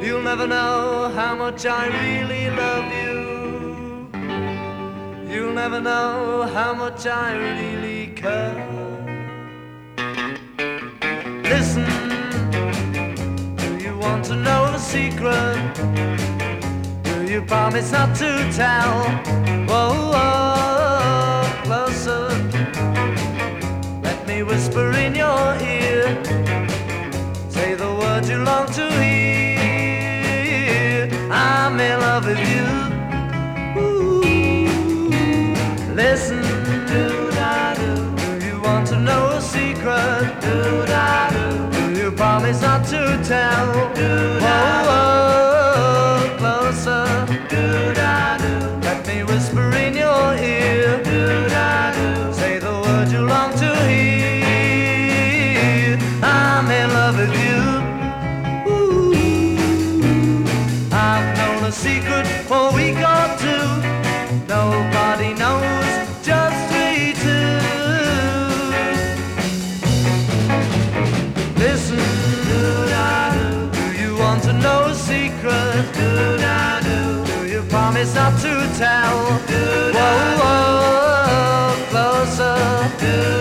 You'll never know how much I really love you. You'll never know how much I really care. Listen, do you want to know the secret? Do you promise not to tell? Whoa, whoa, closer. Let me whisper in your ear. Say the words you long to hear. I'm in love with you. Ooh. Listen, do-da-do. Do you want to know a secret? Do-da-do. Do you promise not to tell? Do-da-do. Whoa, closer. Do-da-do. Let me whisper in your ear. Do-da-do. Say the words you long to hear. I'm in love with you. Ooh. I've known a secret for a week or two. Nobody knows, just we two. Listen, do-da-do. Do you want to know a secret? Do-da-do. Do you promise not to tell? Do-da-do. Whoa, whoa, closer. Do-da-do.